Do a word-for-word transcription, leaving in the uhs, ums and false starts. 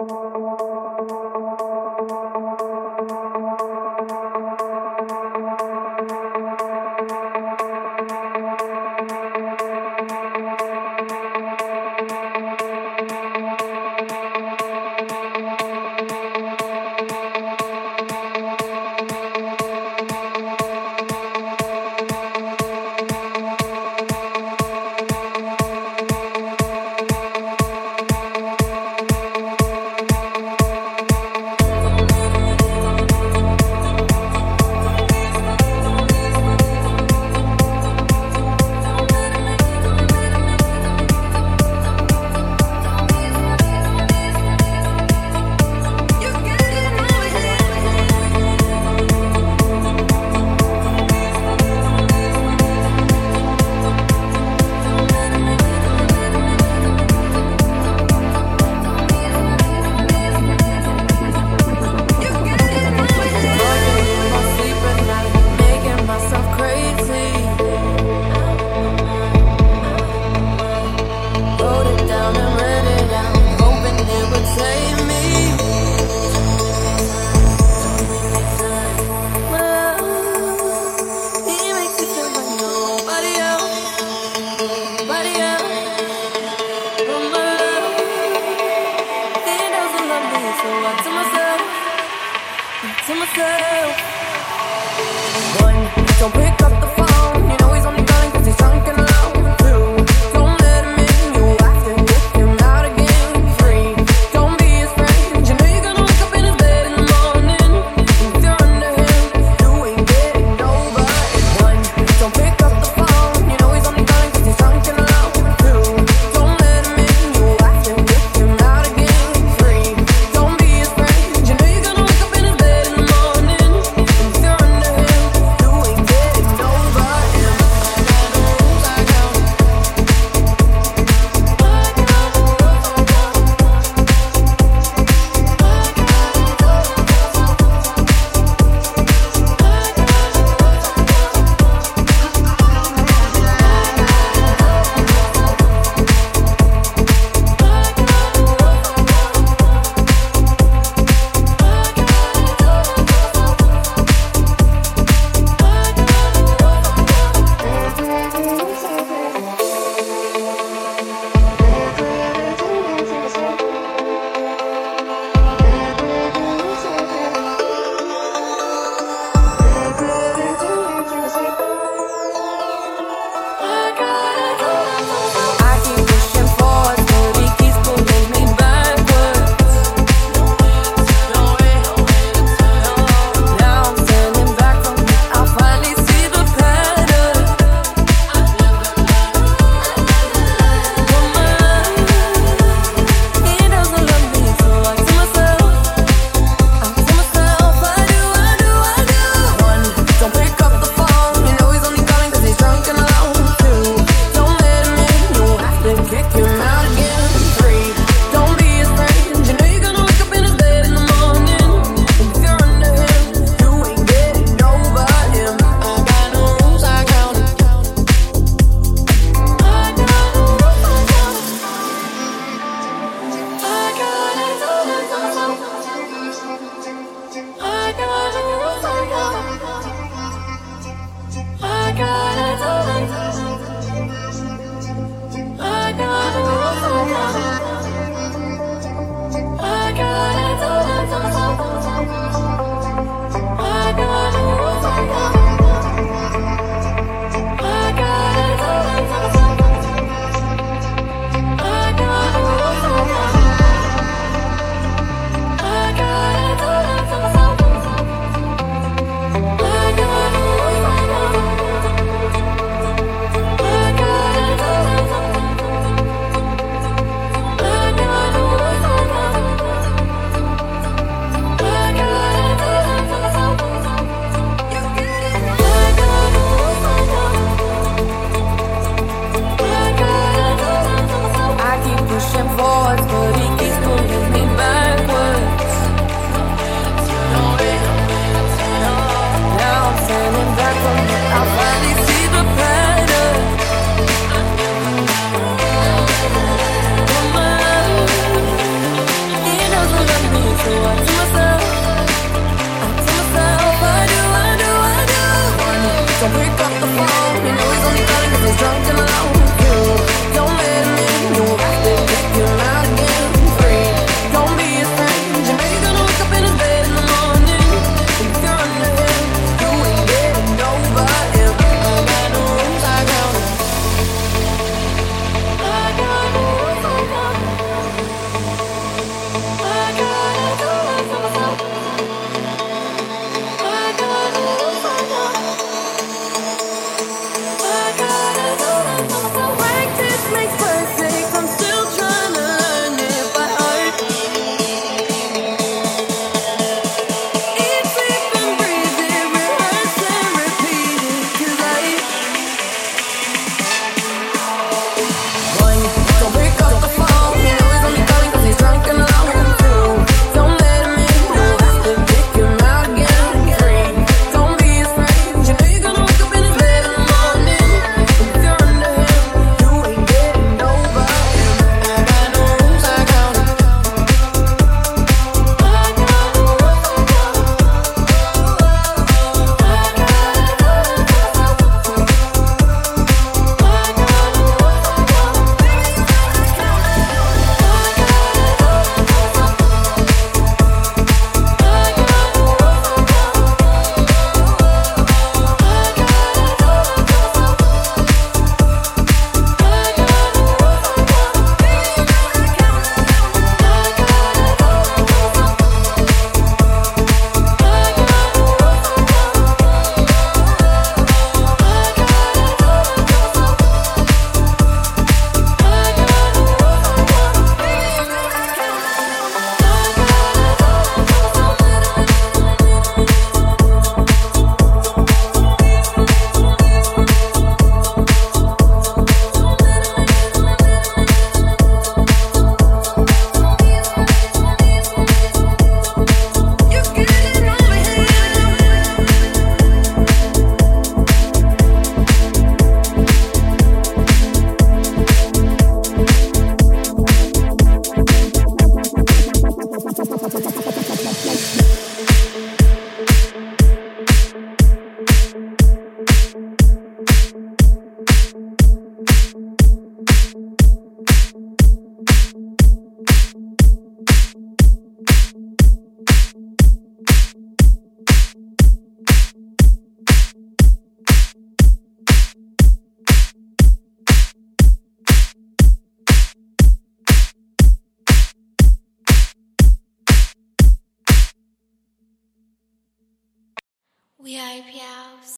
Don't So I tell myself, I tell myself, I do, I do, I do. One, don't pick up the phone. You know he's only calling 'cause he's drunk and alone. Two, don't let him in. You have to kick him out again. Three, don't be a stranger. You know you're gonna wake up in his bed in the morning. And if you're under him, you ain't getting over him. I got no rules, I got no. I got no rules, I got no. I gotta do it for myself. I got no rules, I got no. I gotta do it for myself. Practice makes perfect. I'm still trying to learn it by heart. Eat, sleep, and breathe it. Rehearse and repeat it. 'Cause I One, don't pick up the phone. You know he's only calling 'cause he's drunk and alone. Two, don't let him in. You have to kick him out again. Three, don't be a stranger. You know you're gonna wake up in his bed in the morning. If you're under him, you ain't getting over him. I got no rules, I got no. I got no rules, I got no. I gotta do it for myself. I got no rules, I got no. V I P House.